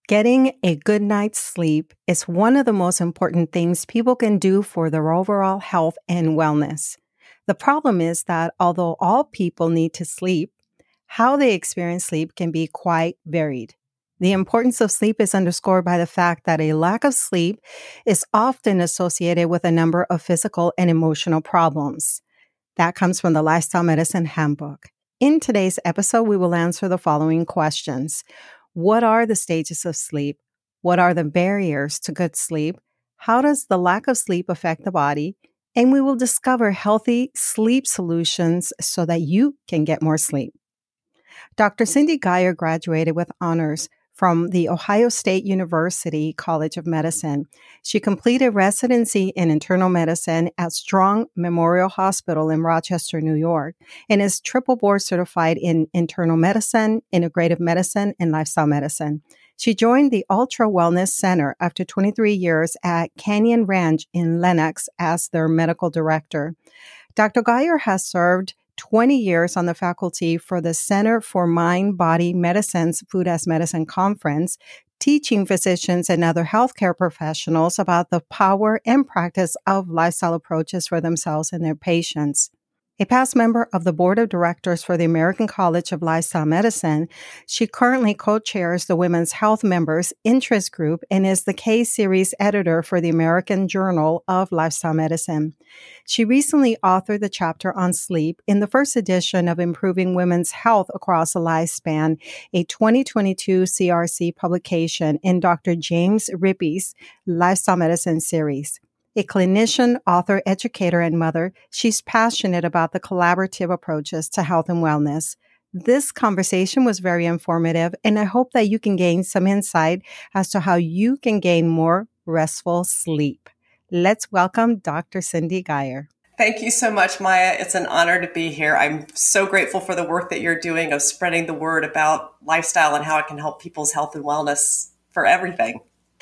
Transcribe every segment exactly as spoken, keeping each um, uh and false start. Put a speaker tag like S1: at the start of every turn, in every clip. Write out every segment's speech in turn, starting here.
S1: Getting a good night's sleep is one of the most important things people can do for their overall health and wellness. The problem is that although all people need to sleep, how they experience sleep can be quite varied. The importance of sleep is underscored by the fact that a lack of sleep is often associated with a number of physical and emotional problems. That comes from the Lifestyle Medicine Handbook. In today's episode, we will answer the following questions. What are the stages of sleep? What are the barriers to good sleep? How does the lack of sleep affect the body? And we will discover healthy sleep solutions so that you can get more sleep. Doctor Cindy Guyer graduated with honors from the Ohio State University College of Medicine. She completed residency in internal medicine at Strong Memorial Hospital in Rochester, New York, and is triple board certified in internal medicine, integrative medicine, and lifestyle medicine. She joined the Ultra Wellness Center after twenty-three years at Canyon Ranch in Lenox as their medical director. Doctor Guyer has served twenty years on the faculty for the Center for Mind Body Medicine's Food as Medicine Conference, teaching physicians and other healthcare professionals about the power and practice of lifestyle approaches for themselves and their patients. A past member of the board of directors for the American College of Lifestyle Medicine, she currently co-chairs the Women's Health Members Interest Group and is the K-Series editor for the American Journal of Lifestyle Medicine. She recently authored the chapter on sleep in the first edition of Improving Women's Health Across a Lifespan, a twenty twenty-two C R C publication in Doctor James Rippey's Lifestyle Medicine series. A clinician, author, educator, and mother, she's passionate about the collaborative approaches to health and wellness. This conversation was very informative, and I hope that you can gain some insight as to how you can gain more restful sleep. Let's welcome Doctor Cindy Guyer.
S2: Thank you so much, Maya. It's an honor to be here. I'm so grateful for the work that you're doing of spreading the word about lifestyle and how it can help people's health and wellness for everything.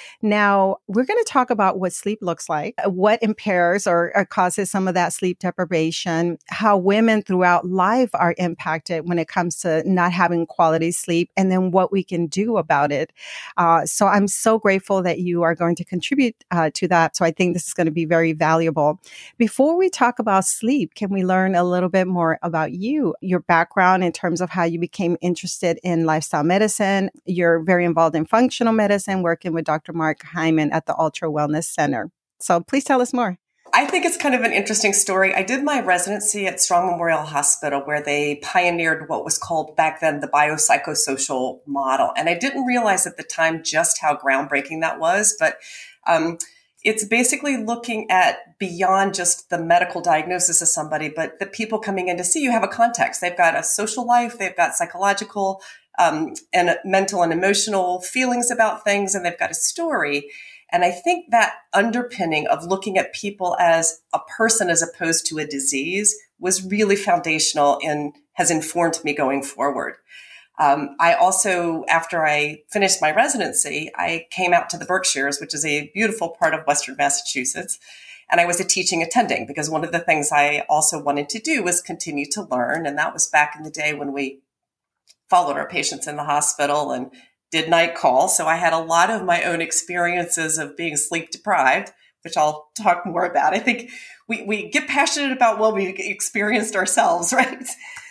S1: Now, we're going to talk about what sleep looks like, what impairs or, or causes some of that sleep deprivation, how women throughout life are impacted when it comes to not having quality sleep, and then what we can do about it. Uh, so I'm so grateful that you are going to contribute uh, to that. So I think this is going to be very valuable. Before we talk about sleep, can we learn a little bit more about you, your background in terms of how you became interested in lifestyle medicine? You're very involved in functional medicine, working with Doctor Mark Hyman at the Ultra Wellness Center. So please tell us more.
S2: I think it's kind of an interesting story. I did my residency at Strong Memorial Hospital, where they pioneered what was called back then the biopsychosocial model. And I didn't realize at the time just how groundbreaking that was. But um, it's basically looking at beyond just the medical diagnosis of somebody, but the people coming in to see you have a context. They've got a social life, they've got psychological Um, and mental and emotional feelings about things, and they've got a story. And I think that underpinning of looking at people as a person as opposed to a disease was really foundational and has informed me going forward. Um, I also, after I finished my residency, I came out to the Berkshires, which is a beautiful part of Western Massachusetts. And I was a teaching attending because one of the things I also wanted to do was continue to learn. And that was back in the day when we followed our patients in the hospital and did night call. So I had a lot of my own experiences of being sleep deprived, which I'll talk more about. I think we, we get passionate about what we experienced ourselves, right?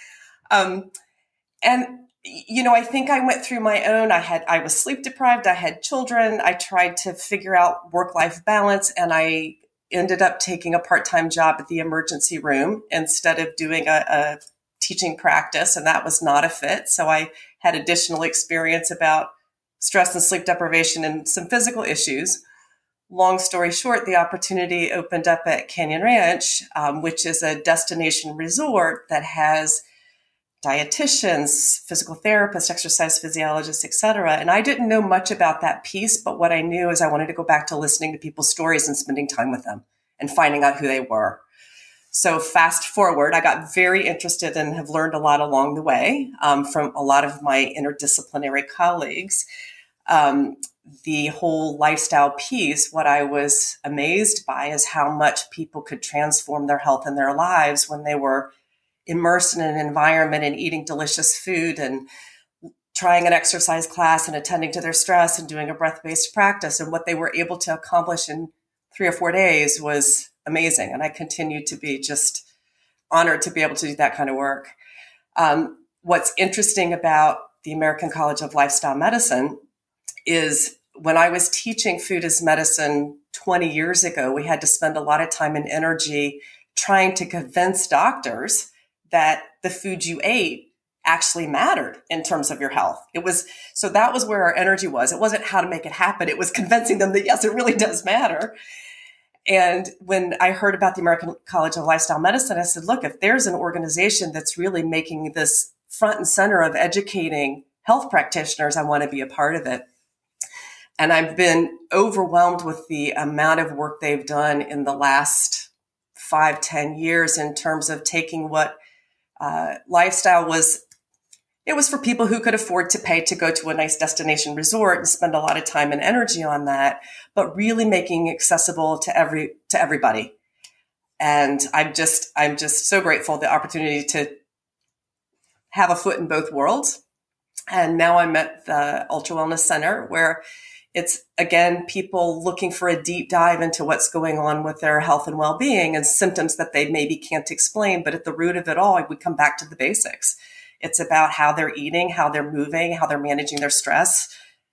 S2: Um, and, you know, I think I went through my own, I had, I was sleep deprived. I had children. I tried to figure out work-life balance, and I ended up taking a part-time job at the emergency room instead of doing a, a teaching practice, and that was not a fit. So I had additional experience about stress and sleep deprivation and some physical issues. Long story short, the opportunity opened up at Canyon Ranch, um, which is a destination resort that has dietitians, physical therapists, exercise physiologists, et cetera. And I didn't know much about that piece, but what I knew is I wanted to go back to listening to people's stories and spending time with them and finding out who they were. So fast forward, I got very interested and have learned a lot along the way um, from a lot of my interdisciplinary colleagues. Um, the whole lifestyle piece, what I was amazed by is how much people could transform their health and their lives when they were immersed in an environment and eating delicious food and trying an exercise class and attending to their stress and doing a breath-based practice. And what they were able to accomplish in three or four days was amazing. And I continue to be just honored to be able to do that kind of work. Um, what's interesting about the American College of Lifestyle Medicine is when I was teaching food as medicine twenty years ago, we had to spend a lot of time and energy trying to convince doctors that the food you ate actually mattered in terms of your health. It was, so that was where our energy was. It wasn't how to make it happen. It was convincing them that yes, it really does matter. And when I heard about the American College of Lifestyle Medicine, I said, look, if there's an organization that's really making this front and center of educating health practitioners, I want to be a part of it. And I've been overwhelmed with the amount of work they've done in the last five, ten years in terms of taking what uh, lifestyle was. It was for people who could afford to pay to go to a nice destination resort and spend a lot of time and energy on that, but really making accessible to every to everybody. And I'm just I'm just so grateful the opportunity to have a foot in both worlds. And now I'm at the Ultra Wellness Center, where it's, again, people looking for a deep dive into what's going on with their health and well-being and symptoms that they maybe can't explain. But at the root of it all, we come back to the basics. It's about how they're eating, how they're moving, how they're managing their stress,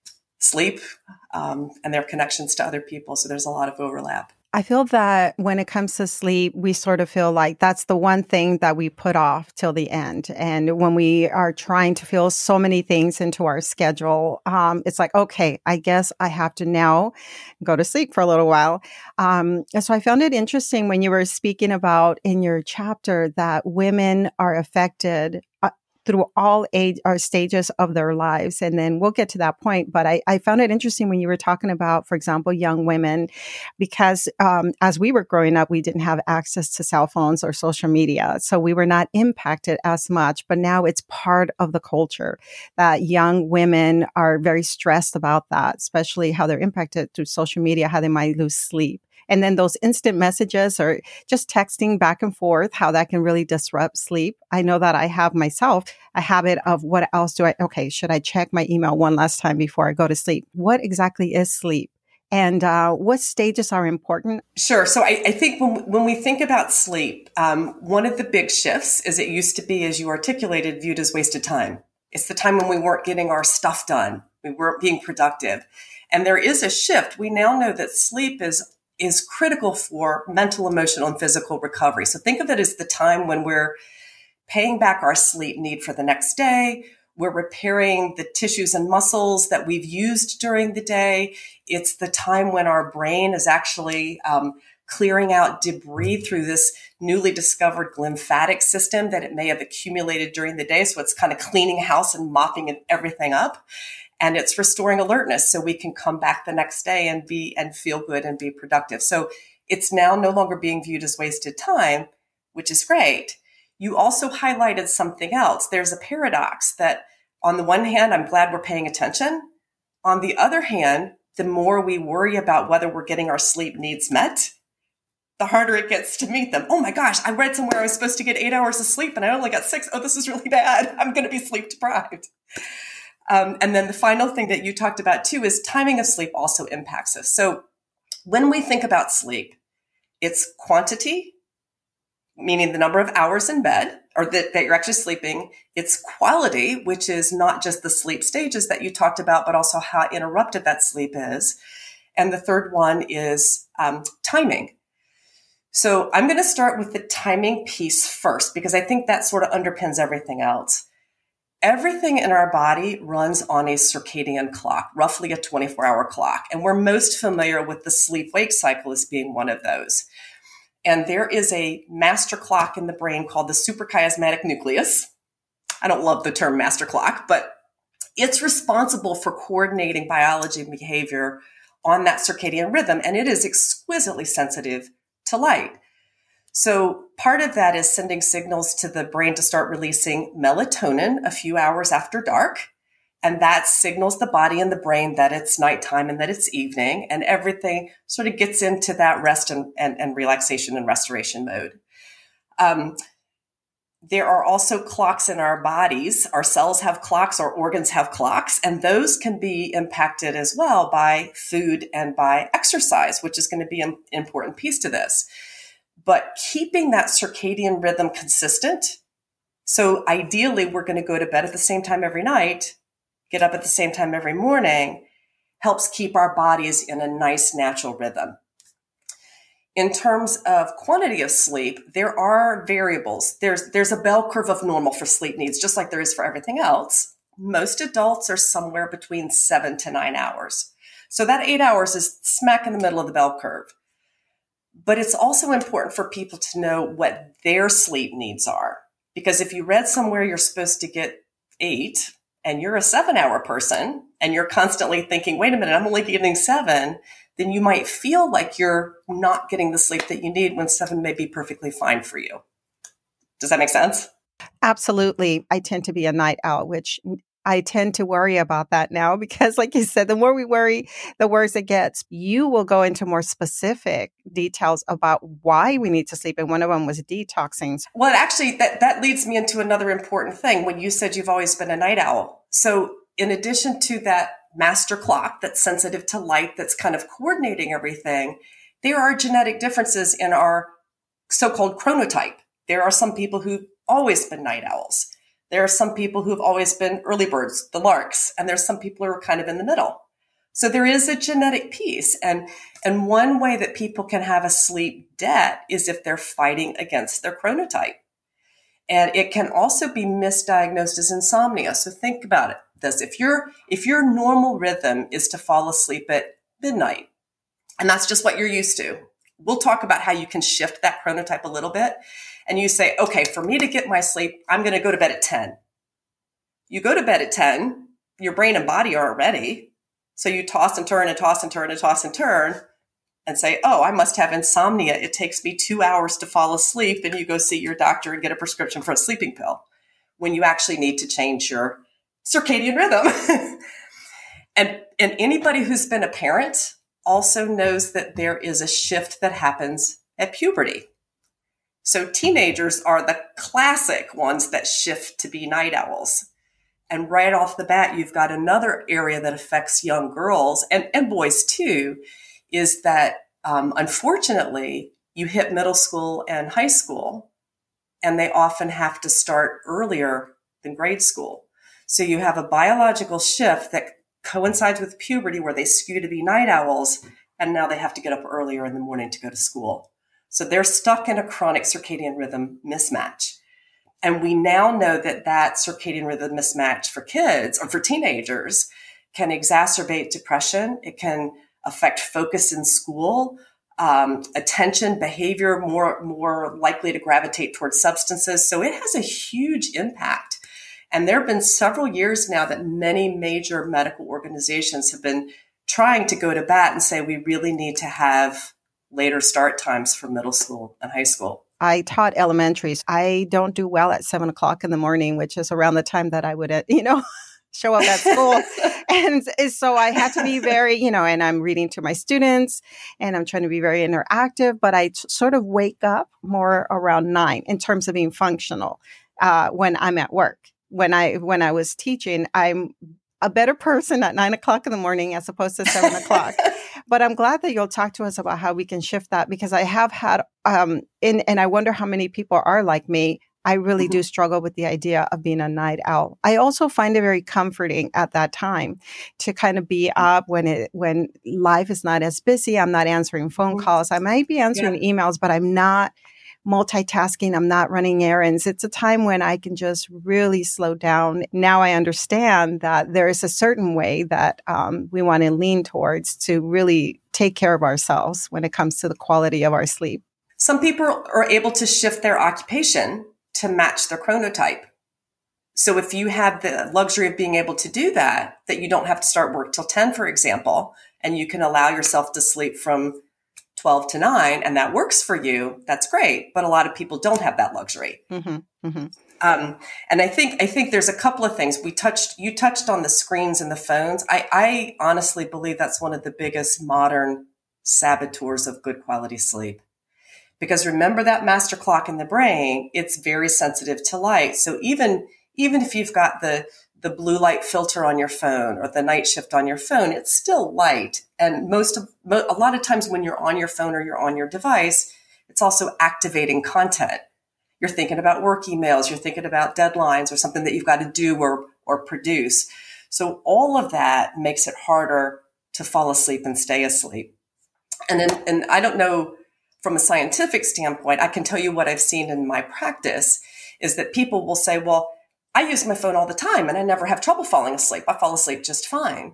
S2: sleep, um, and their connections to other people. So there's a lot of overlap.
S1: I feel that when it comes to sleep, we sort of feel like that's the one thing that we put off till the end. And when we are trying to fill so many things into our schedule, um, it's like, okay, I guess I have to now go to sleep for a little while. Um, so I found it interesting when you were speaking about in your chapter that women are affected uh, through all age or stages of their lives. And then we'll get to that point. But I, I found it interesting when you were talking about, for example, young women, because um, as we were growing up, we didn't have access to cell phones or social media. So we were not impacted as much. But now it's part of the culture that young women are very stressed about that, especially how they're impacted through social media, how they might lose sleep. And then those instant messages or just texting back and forth, how that can really disrupt sleep. I know that I have myself a habit of what else do I, okay, should I check my email one last time before I go to sleep? What exactly is sleep? And uh, what stages are important?
S2: Sure. So I, I think when, when we think about sleep, um, one of the big shifts is it used to be, as you articulated, viewed as wasted time. It's the time when we weren't getting our stuff done. We weren't being productive. And there is a shift. We now know that sleep is is critical for mental, emotional, and physical recovery. So think of it as the time when we're paying back our sleep need for the next day. We're repairing the tissues and muscles that we've used during the day. It's the time when our brain is actually um, clearing out debris through this newly discovered lymphatic system that it may have accumulated during the day. So it's kind of cleaning house and mopping everything up. And it's restoring alertness so we can come back the next day and be and feel good and be productive. So it's now no longer being viewed as wasted time, which is great. You also highlighted something else. There's a paradox that on the one hand, I'm glad we're paying attention. On the other hand, the more we worry about whether we're getting our sleep needs met, the harder it gets to meet them. Oh my gosh, I read somewhere I was supposed to get eight hours of sleep and I only got six. Oh, this is really bad. I'm going to be sleep deprived. Um, and then the final thing that you talked about too is timing of sleep also impacts us. So when we think about sleep, it's quantity, meaning the number of hours in bed or that, that you're actually sleeping. It's quality, which is not just the sleep stages that you talked about, but also how interrupted that sleep is. And the third one is um, timing. So I'm going to start with the timing piece first, because I think that sort of underpins everything else. Everything in our body runs on a circadian clock, roughly a twenty-four hour clock. And we're most familiar with the sleep-wake cycle as being one of those. And there is a master clock in the brain called the suprachiasmatic nucleus. I don't love the term master clock, but it's responsible for coordinating biology and behavior on that circadian rhythm. And it is exquisitely sensitive to light. So part of that is sending signals to the brain to start releasing melatonin a few hours after dark. And that signals the body and the brain that it's nighttime and that it's evening, and everything sort of gets into that rest and, and, and relaxation and restoration mode. Um, There are also clocks in our bodies. Our cells have clocks, our organs have clocks, and those can be impacted as well by food and by exercise, which is going to be an important piece to this. But keeping that circadian rhythm consistent. So ideally, we're going to go to bed at the same time every night, get up at the same time every morning, helps keep our bodies in a nice natural rhythm. In terms of quantity of sleep, there are variables. There's, there's a bell curve of normal for sleep needs, just like there is for everything else. Most adults are somewhere between seven to nine hours. So that eight hours is smack in the middle of the bell curve. But it's also important for people to know what their sleep needs are. Because if you read somewhere you're supposed to get eight and you're a seven hour person and you're constantly thinking, wait a minute, I'm only getting seven, then you might feel like you're not getting the sleep that you need when seven may be perfectly fine for you. Does that make sense?
S1: Absolutely. I tend to be a night owl, which I tend to worry about that now because, like you said, the more we worry, the worse it gets. You will go into more specific details about why we need to sleep. And one of them was detoxing.
S2: Well, actually, that, that leads me into another important thing when you said you've always been a night owl. So in addition to that master clock that's sensitive to light, that's kind of coordinating everything, there are genetic differences in our so-called chronotype. There are some people who've always been night owls. There are some people who've always been early birds, the larks, and there's some people who are kind of in the middle. So there is a genetic piece. And, and one way that people can have a sleep debt is if they're fighting against their chronotype. And it can also be misdiagnosed as insomnia. So think about it. This, if your if your normal rhythm is to fall asleep at midnight, and that's just what you're used to, we'll talk about how you can shift that chronotype a little bit. And you say, okay, for me to get my sleep, I'm going to go to bed at ten. You go to bed at ten, your brain and body are ready. So you toss and turn and toss and turn and toss and turn and say, oh, I must have insomnia. It takes me two hours to fall asleep. And you go see your doctor and get a prescription for a sleeping pill when you actually need to change your circadian rhythm. and, and anybody who's been a parent also knows that there is a shift that happens at puberty. So teenagers are the classic ones that shift to be night owls. And right off the bat, you've got another area that affects young girls and, and boys too, is that um, unfortunately, you hit middle school and high school, and they often have to start earlier than grade school. So you have a biological shift that coincides with puberty where they skew to be night owls, and now they have to get up earlier in the morning to go to school. So they're stuck in a chronic circadian rhythm mismatch. And we now know that that circadian rhythm mismatch for kids or for teenagers can exacerbate depression. It can affect focus in school, um, attention, behavior, more, more likely to gravitate towards substances. So it has a huge impact. And there have been several years now that many major medical organizations have been trying to go to bat and say, we really need to have later start times for middle school and high school.
S1: I taught elementaries. I don't do well at seven o'clock in the morning, which is around the time that I would, uh, you know, show up at school. and so I had to be very, you know, and I'm reading to my students and I'm trying to be very interactive, but I t- sort of wake up more around nine in terms of being functional uh, when I'm at work. When I when I was teaching, I'm a better person at nine o'clock in the morning as opposed to seven o'clock. But I'm glad that you'll talk to us about how we can shift that, because I have had, um, in, and I wonder how many people are like me. I really mm-hmm. do struggle with the idea of being a night owl. I also find it very comforting at that time to kind of be up when it when life is not as busy. I'm not answering phone mm-hmm. calls. I might be answering yeah. emails, but I'm not multitasking. I'm not running errands. It's a time when I can just really slow down. Now I understand that there is a certain way that um, we want to lean towards to really take care of ourselves when it comes to the quality of our sleep.
S2: Some people are able to shift their occupation to match their chronotype. So if you have the luxury of being able to do that, that you don't have to start work till ten, for example, and you can allow yourself to sleep from twelve to nine, and that works for you, that's great. But a lot of people don't have that luxury. Mm-hmm, mm-hmm. Um, and I think I think there's a couple of things we touched. You touched on the screens and the phones. I, I honestly believe that's one of the biggest modern saboteurs of good quality sleep, Because remember that master clock in the brain, it's very sensitive to light. So even, even if you've got the, the blue light filter on your phone or the night shift on your phone, it's still light. And most of, a lot of times when you're on your phone or you're on your device, it's also activating content. You're thinking about work emails, you're thinking about deadlines or something that you've got to do or, or produce. So all of that makes it harder to fall asleep and stay asleep. And then, and I don't know from a scientific standpoint, I can tell you what I've seen in my practice is that people will say, well, I use my phone all the time and I never have trouble falling asleep. I fall asleep just fine.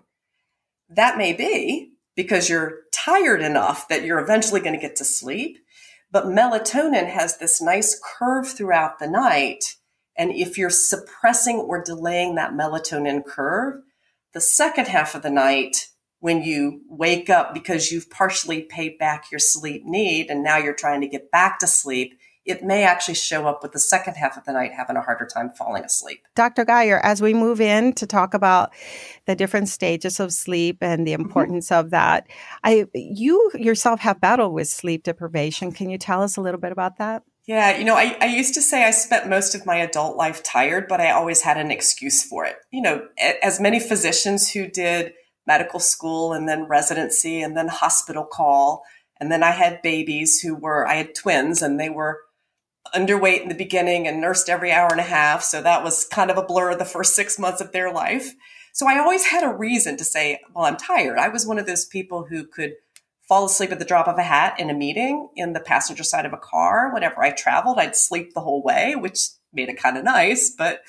S2: That may be because you're tired enough that you're eventually going to get to sleep. But melatonin has this nice curve throughout the night. And if you're suppressing or delaying that melatonin curve, the second half of the night, when you wake up because you've partially paid back your sleep need and now you're trying to get back to sleep, it may actually show up with the second half of the night having a harder time falling asleep.
S1: Doctor Geyer, as we move in to talk about the different stages of sleep and the importance mm-hmm. of that, I you yourself have battled with sleep deprivation. Can you tell us a little bit about that?
S2: Yeah, you know, I, I used to say I spent most of my adult life tired, but I always had an excuse for it. You know, as many physicians who did medical school and then residency and then hospital call, and then I had babies who were, I had twins and they were underweight in the beginning and nursed every hour and a half. So that was kind of a blur the first six months of their life. So I always had a reason to say, well, I'm tired. I was one of those people who could fall asleep at the drop of a hat in a meeting in the passenger side of a car. Whenever I traveled, I'd sleep the whole way, which made it kind of nice. But,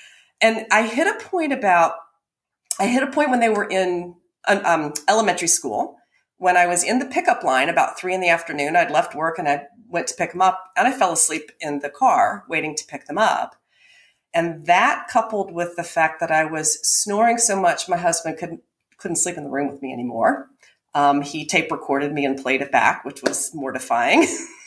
S2: and I hit a point about, I hit a point when they were in um, elementary school, when I was in the pickup line about three in the afternoon. I'd left work and I went to pick them up and I fell asleep in the car waiting to pick them up. And that coupled with the fact that I was snoring so much, my husband couldn't, couldn't sleep in the room with me anymore. Um, he tape recorded me and played it back, which was mortifying.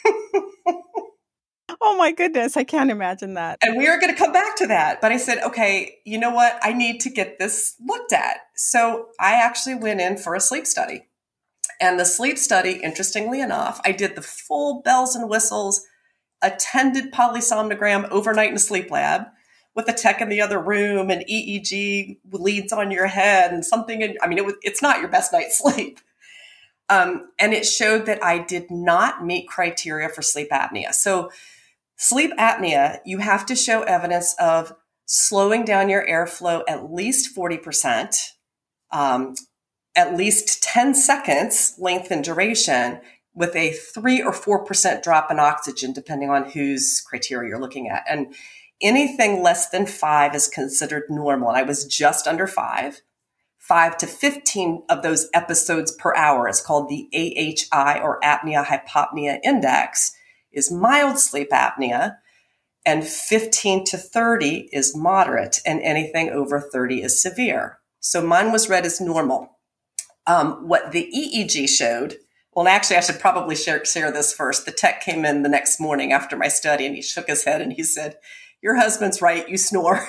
S1: Oh my goodness, I can't imagine that.
S2: And we are going to come back to that. But I said, okay, you know what? I need to get this looked at. So I actually went in for a sleep study. And the sleep study, interestingly enough, I did the full bells and whistles, attended polysomnogram overnight in a sleep lab with a tech in the other room and E E G leads on your head and something. In, I mean, it was, it's not your best night's sleep. Um, and it showed that I did not meet criteria for sleep apnea. So sleep apnea, you have to show evidence of slowing down your airflow at least forty percent, um, at least ten seconds length and duration with a three or four percent drop in oxygen, depending on whose criteria you're looking at. And anything less than five is considered normal. And I was just under five. Five to fifteen of those episodes per hour is called the A H I or apnea hypopnea index, is mild sleep apnea. And fifteen to thirty is moderate. And anything over thirty is severe. So mine was read as normal. Um, what the E E G showed, well, actually, I should probably share, share this first. The tech came in the next morning after my study and he shook his head and he said, your husband's right, you snore.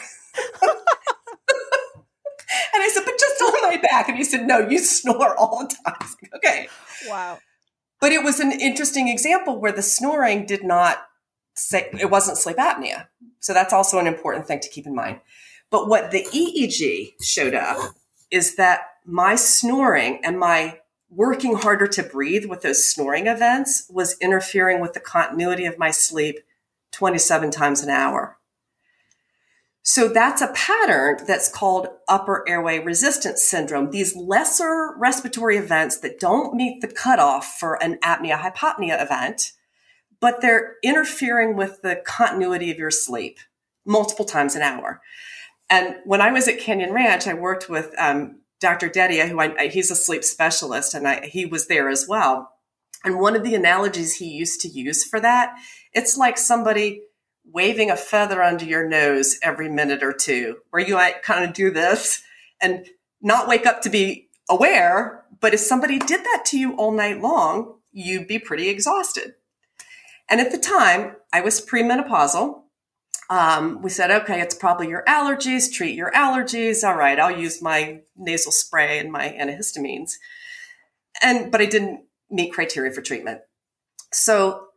S2: And I said, but just on my back. And he said, no, you snore all the time. I was like, okay.
S1: Wow.
S2: But it was an interesting example where the snoring did not say, it wasn't sleep apnea. So that's also an important thing to keep in mind. But what the E E G showed up is that my snoring and my working harder to breathe with those snoring events was interfering with the continuity of my sleep twenty-seven times an hour. So that's a pattern that's called upper airway resistance syndrome. These lesser respiratory events that don't meet the cutoff for an apnea hypopnea event, but they're interfering with the continuity of your sleep multiple times an hour. And when I was at Canyon Ranch, I worked with um, Doctor Dedia, who I, he's a sleep specialist, and I, he was there as well. And one of the analogies he used to use for that, it's like somebody waving a feather under your nose every minute or two, where you might kind of do this and not wake up to be aware. But if somebody did that to you all night long, you'd be pretty exhausted. And at the time, I was premenopausal. Um, we said, okay, it's probably your allergies, treat your allergies. All right, I'll use my nasal spray and my antihistamines. And, but I didn't meet criteria for treatment. So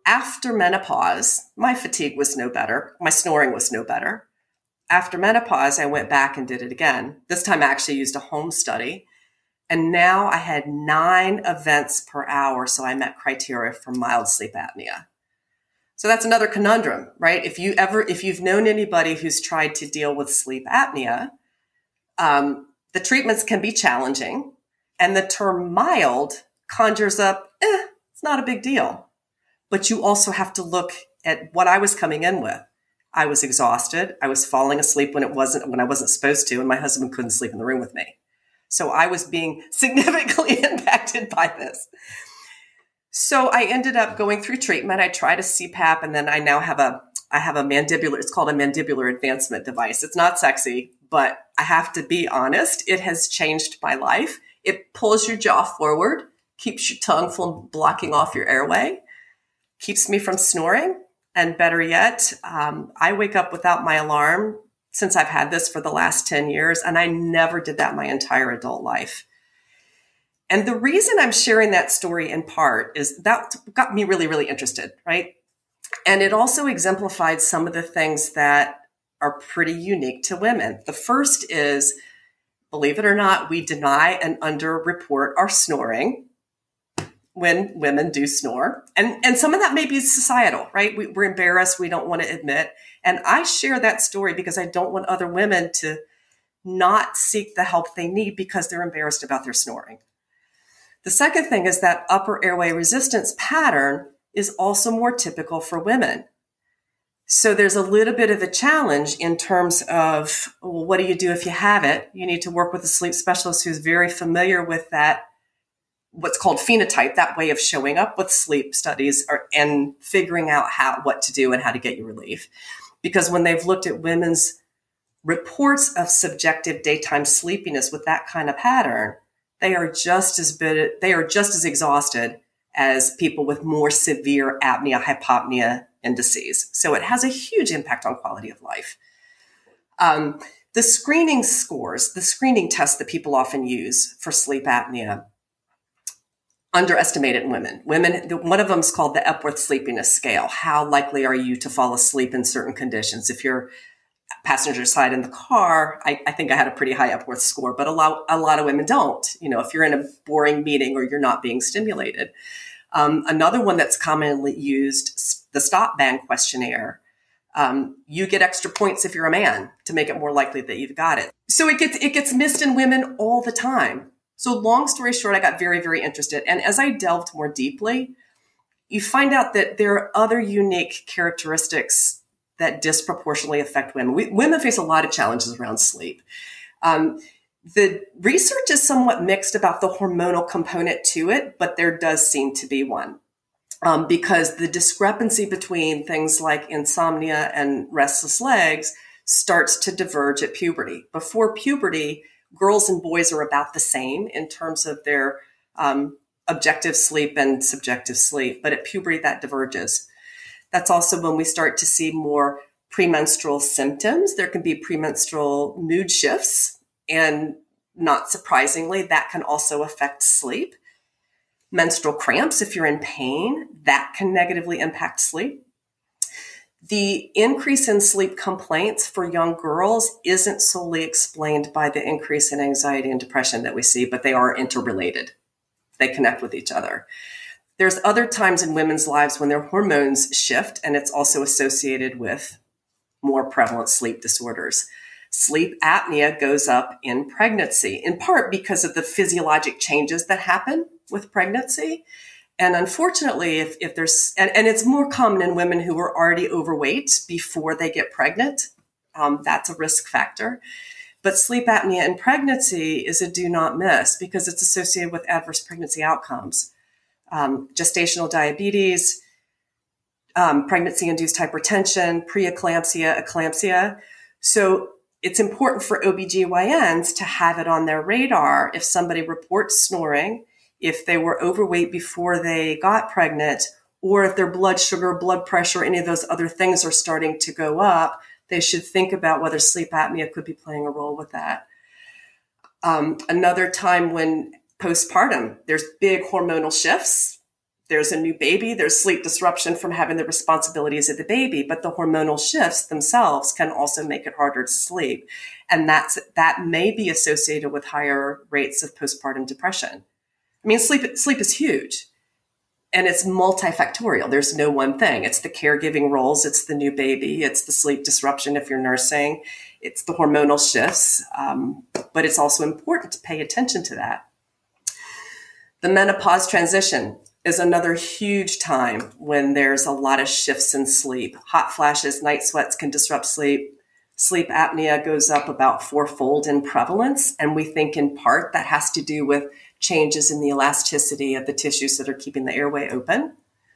S2: after menopause, my fatigue was no better. My snoring was no better. After menopause, I went back and did it again. This time I actually used a home study. And now I had nine events per hour. So I met criteria for mild sleep apnea. So that's another conundrum, right? If you ever, if you've known anybody who's tried to deal with sleep apnea, um, the treatments can be challenging. And the term mild conjures up, eh, it's not a big deal. But you also have to look at what I was coming in with. I was exhausted. I was falling asleep when it wasn't, when I wasn't supposed to, and my husband couldn't sleep in the room with me. So I was being significantly impacted by this. So I ended up going through treatment. I tried a C PAP, and then I now have a, I have a mandibular, it's called a mandibular advancement device. It's not sexy, but I have to be honest, it has changed my life. It pulls your jaw forward, keeps your tongue from blocking off your airway, keeps me from snoring. And better yet, um, I wake up without my alarm since I've had this for the last ten years, and I never did that my entire adult life. And the reason I'm sharing that story in part is that got me really, really interested, right? And it also exemplified some of the things that are pretty unique to women. The first is, believe it or not, we deny and underreport our snoring when women do snore. And, and some of that may be societal, right? We, we're embarrassed. We don't want to admit. And I share that story because I don't want other women to not seek the help they need because they're embarrassed about their snoring. The second thing is that upper airway resistance pattern is also more typical for women. So there's a little bit of a challenge in terms of, well, what do you do if you have it? You need to work with a sleep specialist who's very familiar with that, what's called phenotype, that way of showing up with sleep studies or, and figuring out how, what to do and how to get you relief. Because when they've looked at women's reports of subjective daytime sleepiness with that kind of pattern, they are just as bit, they are just as exhausted as people with more severe apnea, hypopnea indices. So it has a huge impact on quality of life. Um, the screening scores, the screening tests that people often use for sleep apnea, underestimated in women. Women, one of them is called the Epworth Sleepiness Scale. How likely are you to fall asleep in certain conditions? If you're passenger side in the car, I, I think I had a pretty high Epworth score, but a lot, a lot of women don't. You know, if you're in a boring meeting or you're not being stimulated. Um, another one that's commonly used, the Stop Bang questionnaire. Um, you get extra points if you're a man to make it more likely that you've got it. So it gets, it gets missed in women all the time. So long story short, I got very, very interested. And as I delved more deeply, you find out that there are other unique characteristics that disproportionately affect women. We, women face a lot of challenges around sleep. Um, the research is somewhat mixed about the hormonal component to it, but there does seem to be one. Um, because the discrepancy between things like insomnia and restless legs starts to diverge at puberty. Before puberty, girls and boys are about the same in terms of their um, objective sleep and subjective sleep, but at puberty that diverges. That's also when we start to see more premenstrual symptoms. There can be premenstrual mood shifts, and not surprisingly, that can also affect sleep. Menstrual cramps, if you're in pain, that can negatively impact sleep. The increase in sleep complaints for young girls isn't solely explained by the increase in anxiety and depression that we see, but they are interrelated. They connect with each other. There's other times in women's lives when their hormones shift, and it's also associated with more prevalent sleep disorders. Sleep apnea goes up in pregnancy, in part because of the physiologic changes that happen with pregnancy. And unfortunately, if, if there's, and, and it's more common in women who are already overweight before they get pregnant, um, that's a risk factor. But sleep apnea in pregnancy is a do not miss because it's associated with adverse pregnancy outcomes. Um, gestational diabetes, um, pregnancy-induced hypertension, preeclampsia, eclampsia. So it's important for O B G Y Ns to have it on their radar if somebody reports snoring, if they were overweight before they got pregnant, or if their blood sugar, blood pressure, any of those other things are starting to go up, they should think about whether sleep apnea could be playing a role with that. Um, another time when postpartum, there's big hormonal shifts. There's a new baby, there's sleep disruption from having the responsibilities of the baby, but the hormonal shifts themselves can also make it harder to sleep. And that's, that may be associated with higher rates of postpartum depression. I mean, sleep, sleep is huge and it's multifactorial. There's no one thing. It's the caregiving roles. It's the new baby. It's the sleep disruption if you're nursing. It's the hormonal shifts. Um, but it's also important to pay attention to that. The menopause transition is another huge time when there's a lot of shifts in sleep. Hot flashes, night sweats can disrupt sleep. Sleep apnea goes up about fourfold in prevalence. And we think in part that has to do with changes in the elasticity of the tissues that are keeping the airway open.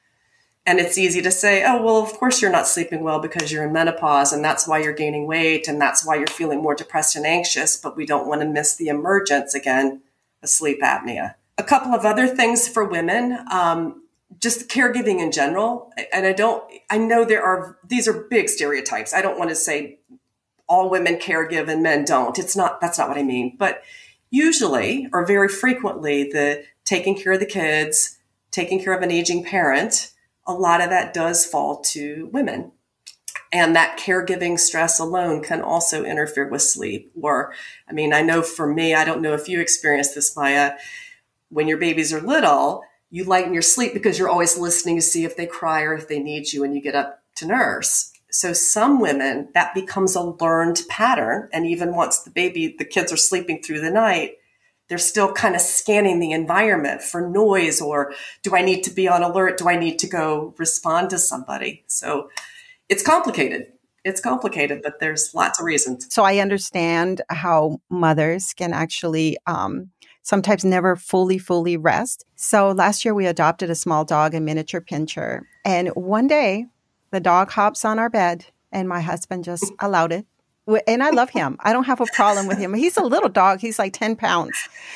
S2: And it's easy to say, oh, well, of course you're not sleeping well because you're in menopause and that's why you're gaining weight and that's why you're feeling more depressed and anxious. But we don't want to miss the emergence, again, of sleep apnea. A couple of other things for women, um, just caregiving in general. And I don't, I know there are, these are big stereotypes. I don't want to say all women caregive and men don't. It's not, that's not what I mean. But usually, or very frequently, the taking care of the kids, taking care of an aging parent, a lot of that does fall to women. And that caregiving stress alone can also interfere with sleep. Or, I mean, I know for me, I don't know if you experienced this, Maya, when your babies are little, you lighten your sleep because you're always listening to see if they cry or if they need you when you get up to nurse. So some women, that becomes a learned pattern. And even once the baby, the kids are sleeping through the night, they're still kind of scanning the environment for noise or do I need to be on alert? Do I need to go respond to somebody? So it's complicated. It's complicated, but there's lots of reasons.
S1: So I understand how mothers can actually um, sometimes never fully, fully rest. So last year we adopted a small dog, a miniature pinscher. And one day the dog hops on our bed and my husband just allowed it. And I love him. I don't have a problem with him. He's a little dog. He's like ten pounds.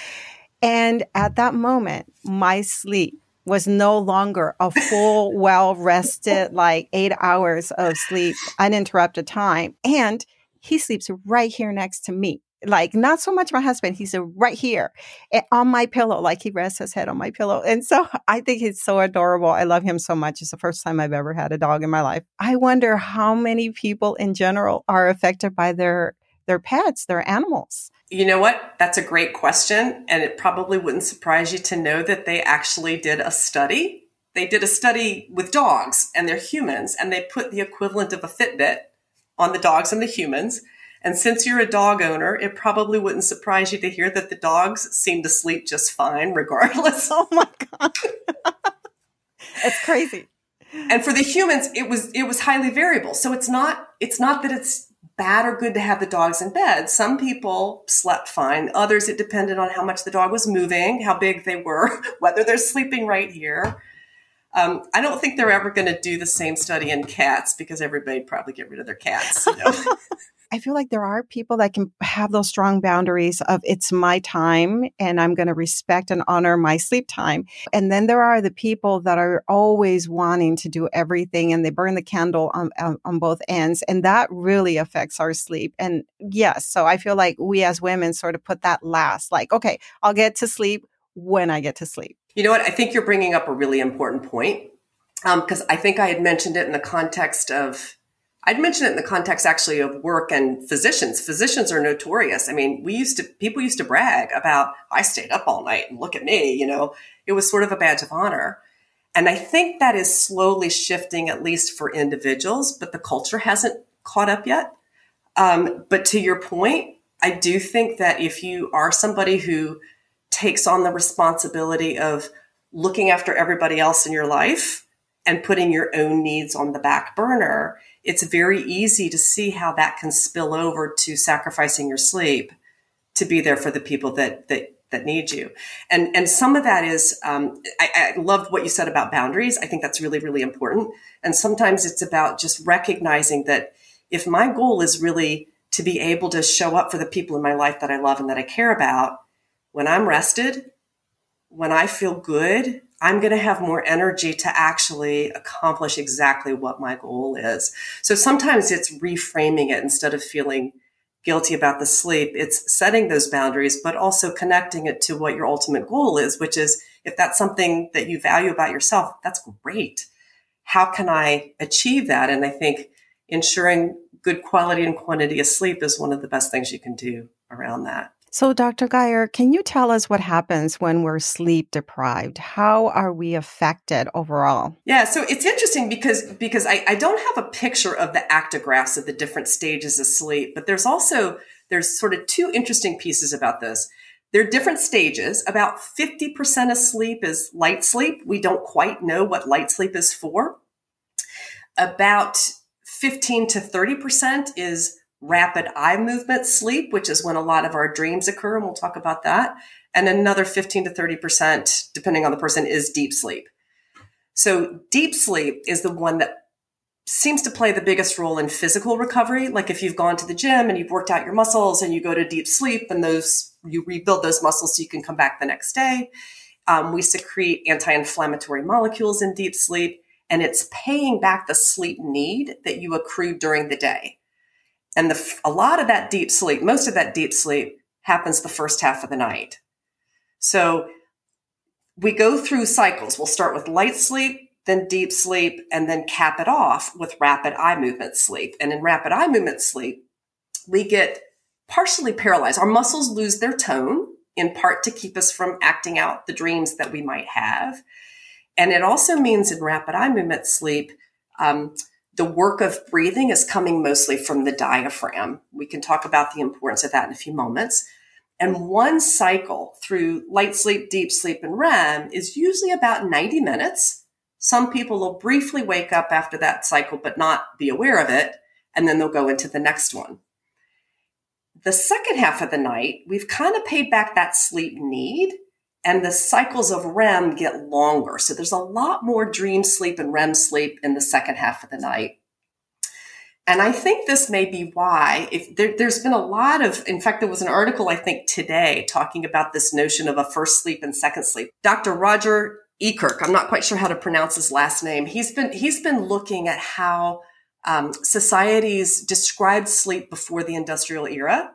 S1: And at that moment, my sleep was no longer a full, well-rested, like eight hours of sleep, uninterrupted time. And he sleeps right here next to me. Like, not so much my husband. He's right here on my pillow. Like, he rests his head on my pillow. And so I think he's so adorable. I love him so much. It's the first time I've ever had a dog in my life. I wonder how many people in general are affected by their, their pets, their animals.
S2: You know what? That's a great question. And it probably wouldn't surprise you to know that they actually did a study. They did a study with dogs and they're humans, and they put the equivalent of a Fitbit on the dogs and the humans. And since you're a dog owner, it probably wouldn't surprise you to hear that the dogs seem to sleep just fine regardless.
S1: Oh my God. That's crazy.
S2: And for the humans, it was it was highly variable. So it's not it's not that it's bad or good to have the dogs in bed. Some people slept fine. Others, it depended on how much the dog was moving, how big they were, whether they're sleeping right here. Um, I don't think they're ever going to do the same study in cats because everybody'd probably get rid of their cats. You know?
S1: I feel like there are people that can have those strong boundaries of it's my time and I'm going to respect and honor my sleep time. And then there are the people that are always wanting to do everything and they burn the candle on, on, on both ends. And that really affects our sleep. And yes, so I feel like we as women sort of put that last, like, okay, I'll get to sleep when I get to sleep.
S2: You know what? I think you're bringing up a really important point because um, I think I had mentioned it in the context of I'd mentioned it in the context actually of work and physicians. Physicians are notorious. I mean, we used to, people used to brag about, I stayed up all night and look at me, you know, it was sort of a badge of honor. And I think that is slowly shifting, at least for individuals, but the culture hasn't caught up yet. Um, but to your point, I do think that if you are somebody who takes on the responsibility of looking after everybody else in your life and putting your own needs on the back burner, it's very easy to see how that can spill over to sacrificing your sleep to be there for the people that that that need you. And and some of that is, um, I, I loved what you said about boundaries. I think that's really, really important. And sometimes it's about just recognizing that if my goal is really to be able to show up for the people in my life that I love and that I care about, when I'm rested, when I feel good, I'm going to have more energy to actually accomplish exactly what my goal is. So sometimes it's reframing it instead of feeling guilty about the sleep. It's setting those boundaries, but also connecting it to what your ultimate goal is, which is if that's something that you value about yourself, that's great. How can I achieve that? And I think ensuring good quality and quantity of sleep is one of the best things you can do around that.
S1: So, Doctor Geyer, can you tell us what happens when we're sleep deprived? How are we affected overall?
S2: Yeah, so it's interesting because because I, I don't have a picture of the actographs of the different stages of sleep, but there's also, there's sort of two interesting pieces about this. There are different stages. About fifty percent of sleep is light sleep. We don't quite know what light sleep is for. About fifteen to thirty percent is rapid eye movement sleep, which is when a lot of our dreams occur, and we'll talk about that. And another fifteen to thirty percent, depending on the person, is deep sleep. So deep sleep is the one that seems to play the biggest role in physical recovery. Like if you've gone to the gym and you've worked out your muscles and you go to deep sleep and those you rebuild those muscles so you can come back the next day. Um, we secrete anti-inflammatory molecules in deep sleep, and it's paying back the sleep need that you accrued during the day. And the, a lot of that deep sleep, most of that deep sleep happens the first half of the night. So we go through cycles. We'll start with light sleep, then deep sleep, and then cap it off with rapid eye movement sleep. And in rapid eye movement sleep, we get partially paralyzed. Our muscles lose their tone, in part to keep us from acting out the dreams that we might have. And it also means in rapid eye movement sleep, um, the work of breathing is coming mostly from the diaphragm. We can talk about the importance of that in a few moments. And one cycle through light sleep, deep sleep, and R E M is usually about ninety minutes. Some people will briefly wake up after that cycle, but not be aware of it. And then they'll go into the next one. The second half of the night, we've kind of paid back that sleep need, and the cycles of R E M get longer. So there's a lot more dream sleep and R E M sleep in the second half of the night. And I think this may be why, if there, there's been a lot of, in fact, there was an article, I think today, talking about this notion of a first sleep and second sleep. Doctor Roger Ekirk, I'm not quite sure how to pronounce his last name. He's been, he's been looking at how um, societies described sleep before the industrial era.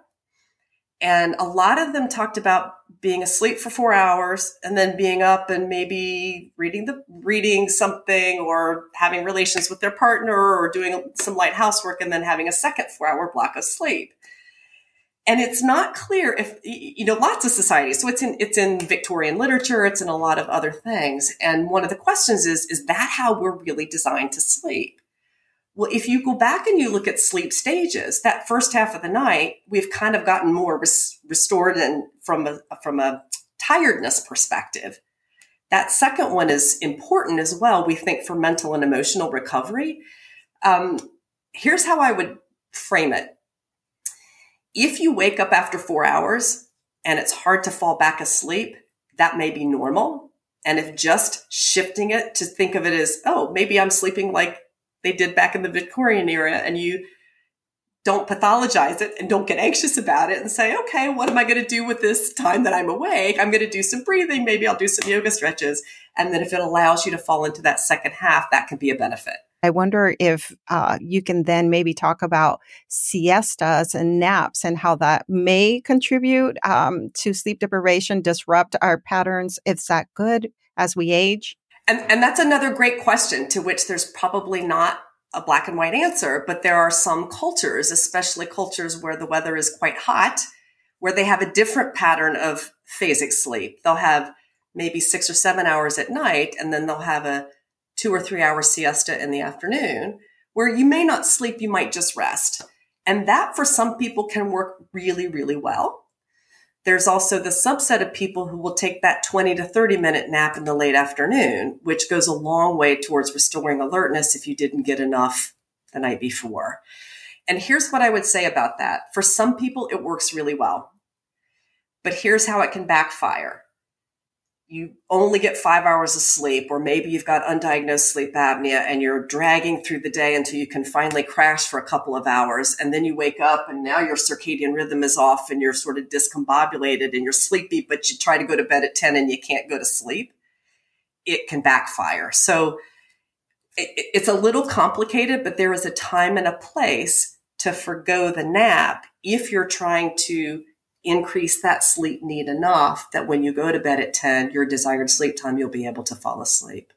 S2: And a lot of them talked about being asleep for four hours and then being up and maybe reading the reading something or having relations with their partner or doing some light housework and then having a second four-hour block of sleep. And it's not clear if, you know, lots of societies. So it's in it's in Victorian literature. It's in a lot of other things. And one of the questions is, is that how we're really designed to sleep? Well, if you go back and you look at sleep stages, that first half of the night, we've kind of gotten more res- restored and from a, from a tiredness perspective. That second one is important as well, we think, for mental and emotional recovery. Um, here's how I would frame it. If you wake up after four hours and it's hard to fall back asleep, that may be normal. And if just shifting it to think of it as, oh, maybe I'm sleeping like they did back in the Victorian era, and you don't pathologize it and don't get anxious about it and say, okay, what am I going to do with this time that I'm awake? I'm going to do some breathing. Maybe I'll do some yoga stretches. And then if it allows you to fall into that second half, that can be a benefit.
S1: I wonder if uh, you can then maybe talk about siestas and naps and how that may contribute um, to sleep deprivation, disrupt our patterns. Is that good as we age?
S2: And, and that's another great question to which there's probably not a black and white answer, but there are some cultures, especially cultures where the weather is quite hot, where they have a different pattern of phasic sleep. They'll have maybe six or seven hours at night, and then they'll have a two or three hour siesta in the afternoon, where you may not sleep, you might just rest. And that for some people can work really, really well. There's also the subset of people who will take that twenty to thirty minute nap in the late afternoon, which goes a long way towards restoring alertness if you didn't get enough the night before. And here's what I would say about that. For some people, it works really well. But here's how it can backfire. You only get five hours of sleep, or maybe you've got undiagnosed sleep apnea and you're dragging through the day until you can finally crash for a couple of hours. And then you wake up and now your circadian rhythm is off and you're sort of discombobulated and you're sleepy, but you try to go to bed at ten and you can't go to sleep. It can backfire. So it, it's a little complicated, but there is a time and a place to forgo the nap, if you're trying to increase that sleep need enough that when you go to bed at ten, your desired sleep time, you'll be able to fall asleep.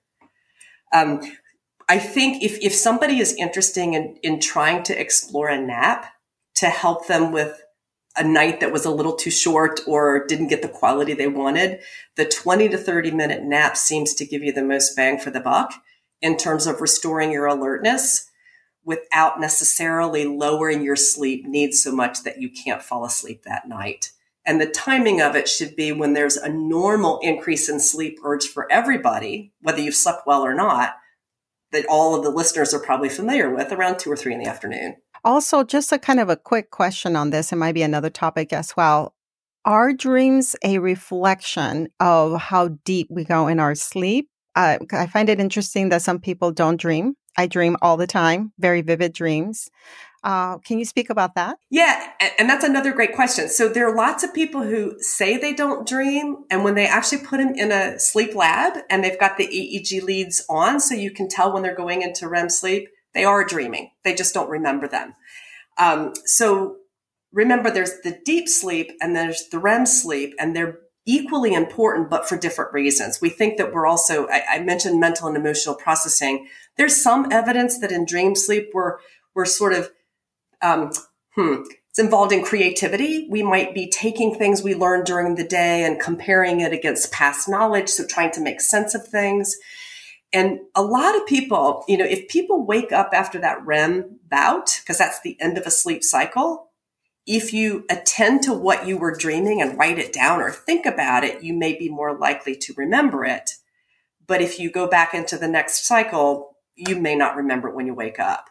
S2: Um, I think if, if somebody is interested in, in trying to explore a nap to help them with a night that was a little too short or didn't get the quality they wanted, the twenty to thirty minute nap seems to give you the most bang for the buck in terms of restoring your alertness without necessarily lowering your sleep needs so much that you can't fall asleep that night. And the timing of it should be when there's a normal increase in sleep urge for everybody, whether you've slept well or not, that all of the listeners are probably familiar with, around two or three in the afternoon.
S1: Also, just a kind of a quick question on this, it might be another topic as well. Are dreams a reflection of how deep we go in our sleep? Uh, I find it interesting that some people don't dream. I dream all the time, very vivid dreams. Uh, can you speak about that?
S2: Yeah, and that's another great question. So there are lots of people who say they don't dream, and when they actually put them in a sleep lab and they've got the E E G leads on so you can tell when they're going into R E M sleep, they are dreaming. They just don't remember them. Um, so remember, there's the deep sleep and there's the R E M sleep, and they're equally important, but for different reasons. We think that we're also, I, I mentioned mental and emotional processing. There's some evidence that in dream sleep, we're, we're sort of, um, hmm, it's involved in creativity. We might be taking things we learned during the day and comparing it against past knowledge. So trying to make sense of things. And a lot of people, you know, if people wake up after that R E M bout, because that's the end of a sleep cycle, if you attend to what you were dreaming and write it down or think about it, you may be more likely to remember it. But if you go back into the next cycle, you may not remember it when you wake up.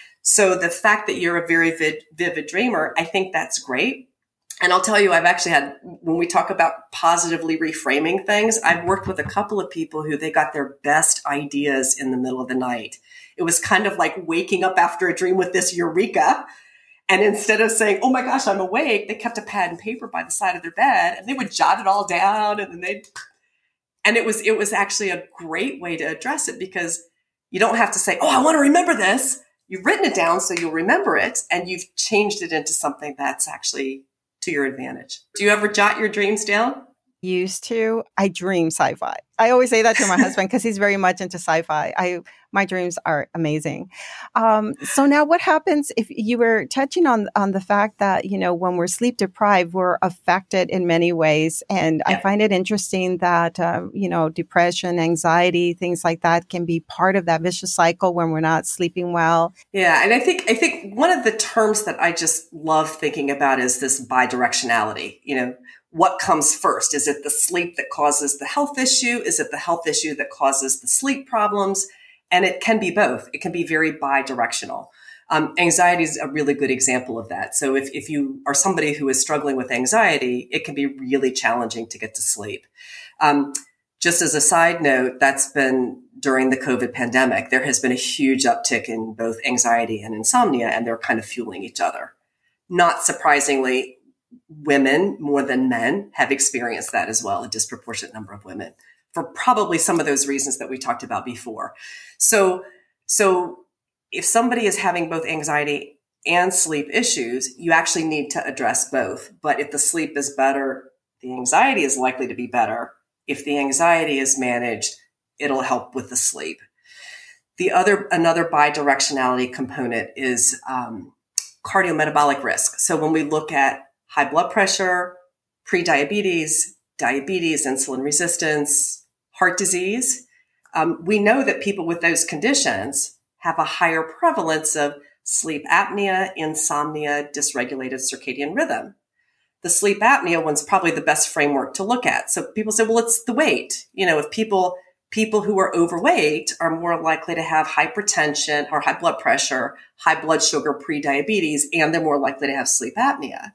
S2: So the fact that you're a very vid- vivid dreamer, I think that's great. And I'll tell you, I've actually had, when we talk about positively reframing things, I've worked with a couple of people who they got their best ideas in the middle of the night. It was kind of like waking up after a dream with this eureka. And instead of saying, oh my gosh, I'm awake, they kept a pad and paper by the side of their bed and they would jot it all down. And then they'd, and it was, it was actually a great way to address it because you don't have to say, oh, I want to remember this. You've written it down so you'll remember it and you've changed it into something that's actually to your advantage. Do you ever jot your dreams down?
S1: Used to. I dream sci-fi. I always say that to my husband because he's very much into sci-fi. I my dreams are amazing. Um, so now what happens if you were touching on, on the fact that, you know, when we're sleep deprived, we're affected in many ways. And yeah. I find it interesting that, uh, you know, depression, anxiety, things like that can be part of that vicious cycle when we're not sleeping well.
S2: Yeah. And I think, I think one of the terms that I just love thinking about is this bidirectionality, you know, what comes first? Is it the sleep that causes the health issue? Is it the health issue that causes the sleep problems? And it can be both. It can be very bi-directional. Um, anxiety is a really good example of that. So if, if you are somebody who is struggling with anxiety, it can be really challenging to get to sleep. Um, just as a side note, that's been during the COVID pandemic. There has been a huge uptick in both anxiety and insomnia, and they're kind of fueling each other. Not surprisingly, women more than men have experienced that as well, a disproportionate number of women, for probably some of those reasons that we talked about before. So, so if somebody is having both anxiety and sleep issues, you actually need to address both. But if the sleep is better, the anxiety is likely to be better. If the anxiety is managed, it'll help with the sleep. The other, another bidirectionality component is um, cardiometabolic risk. So when we look at high blood pressure, prediabetes, diabetes, insulin resistance, heart disease, um, we know that people with those conditions have a higher prevalence of sleep apnea, insomnia, dysregulated circadian rhythm. The sleep apnea one's probably the best framework to look at. So people say, well, it's the weight. You know, if people, people who are overweight are more likely to have hypertension or high blood pressure, high blood sugar, prediabetes, and they're more likely to have sleep apnea.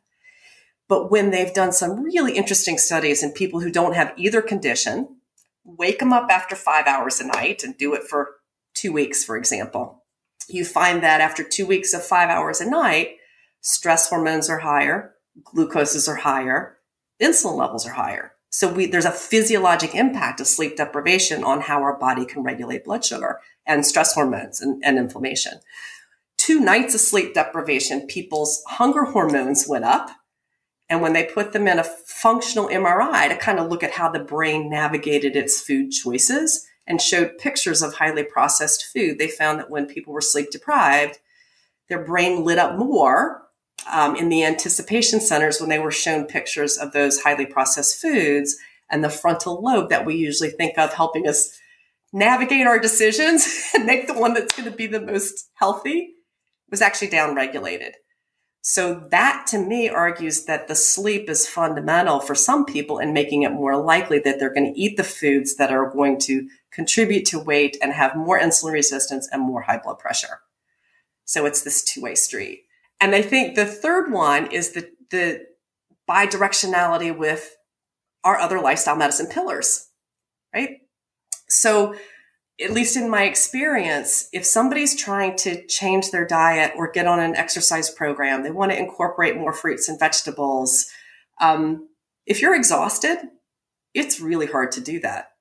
S2: But when they've done some really interesting studies in people who don't have either condition, wake them up after five hours a night and do it for two weeks, for example, you find that after two weeks of five hours a night, stress hormones are higher, glucoses are higher, insulin levels are higher. So we, there's a physiologic impact of sleep deprivation on how our body can regulate blood sugar and stress hormones and, and inflammation. two nights of sleep deprivation, people's hunger hormones went up. And when they put them in a functional M R I to kind of look at how the brain navigated its food choices and showed pictures of highly processed food, they found that when people were sleep deprived, their brain lit up more um, in the anticipation centers when they were shown pictures of those highly processed foods, and the frontal lobe that we usually think of helping us navigate our decisions and make the one that's going to be the most healthy was actually downregulated. So that to me argues that the sleep is fundamental for some people in making it more likely that they're going to eat the foods that are going to contribute to weight and have more insulin resistance and more high blood pressure. So it's this two-way street. And I think the third one is the, the bidirectionality with our other lifestyle medicine pillars, right? So at least in my experience, if somebody's trying to change their diet or get on an exercise program, they want to incorporate more fruits and vegetables. Um, if you're exhausted, it's really hard to do that.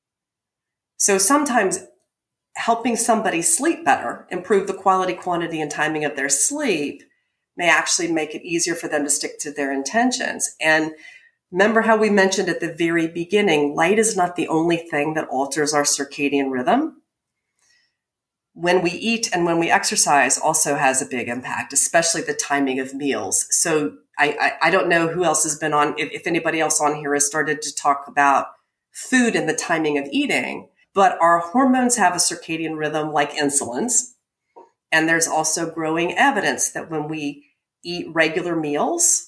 S2: So sometimes helping somebody sleep better, improve the quality, quantity, and timing of their sleep may actually make it easier for them to stick to their intentions. And remember how we mentioned at the very beginning, light is not the only thing that alters our circadian rhythm. When we eat and when we exercise also has a big impact, especially the timing of meals. So I, I, I don't know who else has been on, if, if anybody else on here has started to talk about food and the timing of eating, but our hormones have a circadian rhythm like insulins. And there's also growing evidence that when we eat regular meals,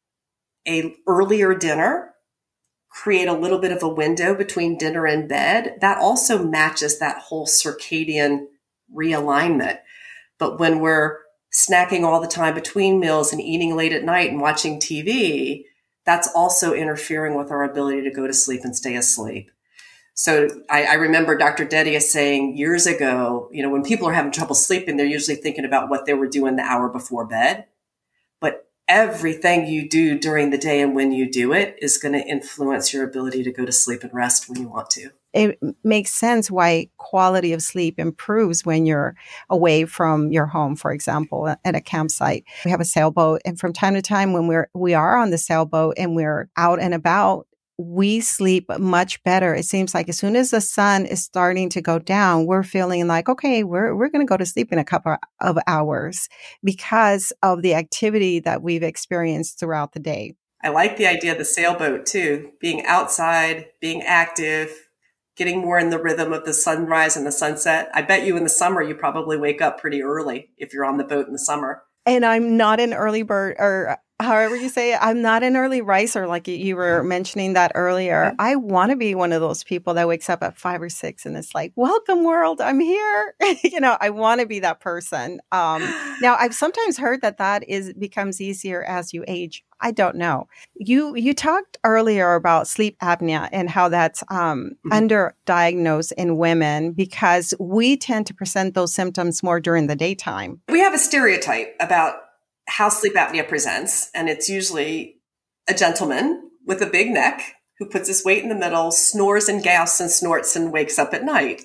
S2: a earlier dinner, create a little bit of a window between dinner and bed, that also matches that whole circadian realignment. But when we're snacking all the time between meals and eating late at night and watching T V, that's also interfering with our ability to go to sleep and stay asleep. So I, I remember Doctor Dedia saying years ago, you know, when people are having trouble sleeping, they're usually thinking about what they were doing the hour before bed. But everything you do during the day and when you do it is going to influence your ability to go to sleep and rest when you want to.
S1: It makes sense why quality of sleep improves when you're away from your home, for example, at a campsite. We have a sailboat, and from time to time when we're, we are on the sailboat and we're out and about, we sleep much better. It seems like as soon as the sun is starting to go down, we're feeling like, okay, we're we're going to go to sleep in a couple of hours because of the activity that we've experienced throughout the day.
S2: I like the idea of the sailboat too, being outside, being active, getting more in the rhythm of the sunrise and the sunset. I bet you in the summer, you probably wake up pretty early if you're on the boat in the summer.
S1: And I'm not an early bird, or however you say it, I'm not an early riser, like you were mentioning that earlier. I want to be one of those people that wakes up at five or six and it's like, welcome world, I'm here. you know, I want to be that person. Um, now, I've sometimes heard that that is becomes easier as you age. I don't know. You you talked earlier about sleep apnea and how that's um, mm-hmm. underdiagnosed in women because we tend to present those symptoms more during the daytime.
S2: We have a stereotype about how sleep apnea presents, and it's usually a gentleman with a big neck who puts his weight in the middle, snores and gasps and snorts and wakes up at night.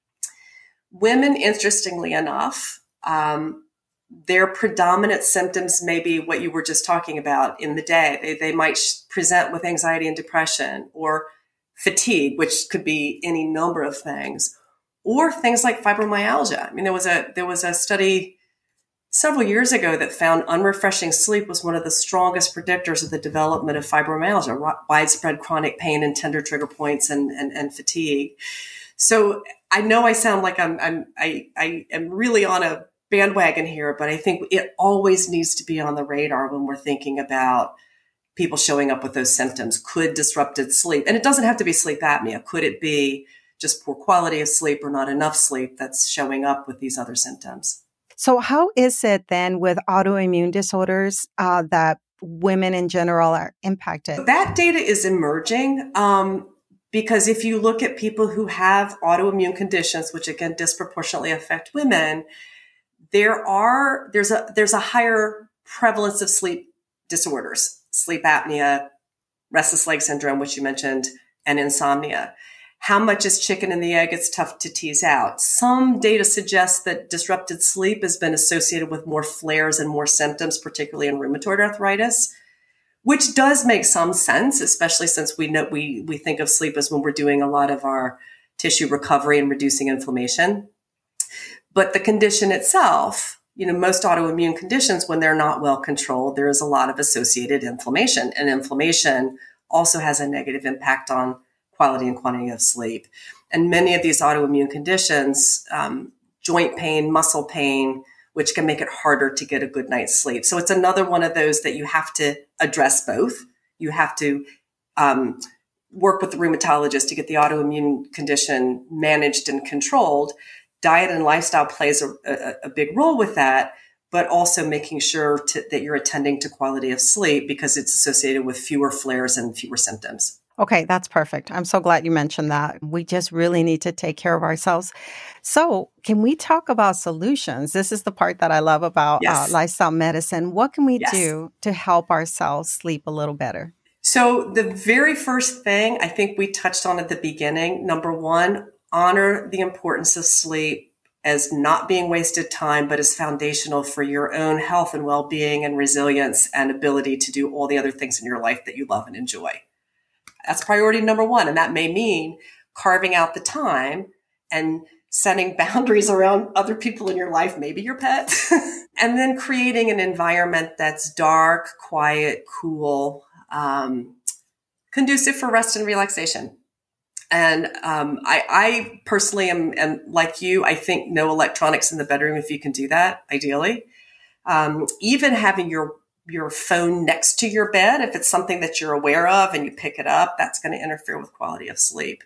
S2: Women, interestingly enough, um, their predominant symptoms may be what you were just talking about in the day. They, they might sh- present with anxiety and depression or fatigue, which could be any number of things, or things like fibromyalgia. I mean, there was a there was a study several years ago that found unrefreshing sleep was one of the strongest predictors of the development of fibromyalgia, widespread chronic pain and tender trigger points and, and, and fatigue. So I know I sound like I'm, I'm I, I am really on a bandwagon here, but I think it always needs to be on the radar when we're thinking about people showing up with those symptoms. Could disrupted sleep, and it doesn't have to be sleep apnea. Could it be just poor quality of sleep or not enough sleep that's showing up with these other symptoms?
S1: So how is it then with autoimmune disorders uh, that women in general are impacted?
S2: That data is emerging um, because if you look at people who have autoimmune conditions, which again disproportionately affect women, there are there's a there's a higher prevalence of sleep disorders, sleep apnea, restless leg syndrome, which you mentioned, and insomnia. How much is chicken and the egg? It's tough to tease out. Some data suggests that disrupted sleep has been associated with more flares and more symptoms, particularly in rheumatoid arthritis, which does make some sense, especially since we know we we think of sleep as when we're doing a lot of our tissue recovery and reducing inflammation. But the condition itself, you know, most autoimmune conditions, when they're not well controlled, there is a lot of associated inflammation, and inflammation also has a negative impact on quality and quantity of sleep. And many of these autoimmune conditions, um, joint pain, muscle pain, which can make it harder to get a good night's sleep. So it's another one of those that you have to address both. You have to um, work with the rheumatologist to get the autoimmune condition managed and controlled. Diet and lifestyle plays a, a, a big role with that, but also making sure to, that you're attending to quality of sleep because it's associated with fewer flares and fewer symptoms.
S1: Okay, that's perfect. I'm so glad you mentioned that. We just really need to take care of ourselves. So can we talk about solutions? This is the part that I love about
S2: yes.
S1: uh, lifestyle medicine. What can we
S2: yes.
S1: do to help ourselves sleep a little better?
S2: So the very first thing I think we touched on at the beginning, number one, honor the importance of sleep as not being wasted time, but as foundational for your own health and well-being and resilience and ability to do all the other things in your life that you love and enjoy. That's priority number one. And that may mean carving out the time and setting boundaries around other people in your life, maybe your pet, and then creating an environment that's dark, quiet, cool, um, conducive for rest and relaxation. And um, I, I personally am, am like you. I think no electronics in the bedroom if you can do that, ideally. Um, even having your your phone next to your bed, if it's something that you're aware of and you pick it up, that's going to interfere with quality of sleep.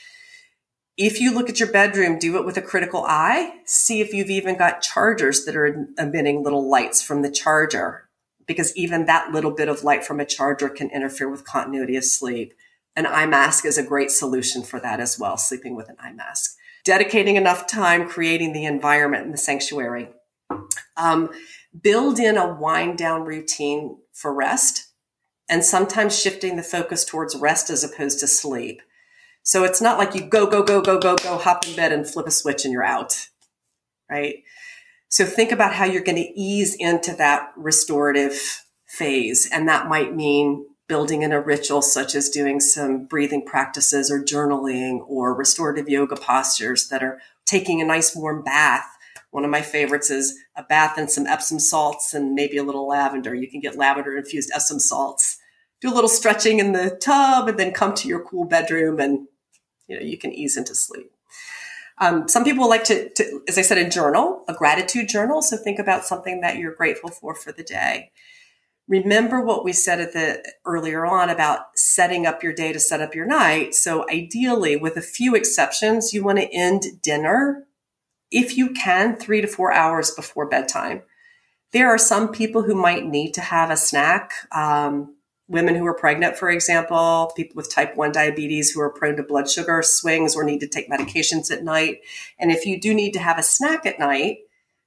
S2: If you look at your bedroom, do it with a critical eye. See if you've even got chargers that are emitting little lights from the charger, because even that little bit of light from a charger can interfere with continuity of sleep. An eye mask is a great solution for that as well, sleeping with an eye mask. Dedicating enough time creating the environment in the sanctuary. Um, build in a wind down routine for rest, and sometimes shifting the focus towards rest as opposed to sleep. So it's not like you go, go, go, go, go, go, hop in bed and flip a switch and you're out, right? So think about how you're going to ease into that restorative phase. And that might mean building in a ritual such as doing some breathing practices or journaling or restorative yoga postures that are taking a nice warm bath. One of my favorites is a bath and some Epsom salts and maybe a little lavender. You can get lavender infused Epsom salts. Do a little stretching in the tub and then come to your cool bedroom and, you know, you can ease into sleep. Um, some people like to, to, as I said, a journal, a gratitude journal. So think about something that you're grateful for for the day. Remember what we said at the earlier on about setting up your day to set up your night. So ideally, with a few exceptions, you want to end dinner, if you can, three to four hours before bedtime. There are some people who might need to have a snack. Um, women who are pregnant, for example, people with type one diabetes who are prone to blood sugar swings or need to take medications at night. And if you do need to have a snack at night,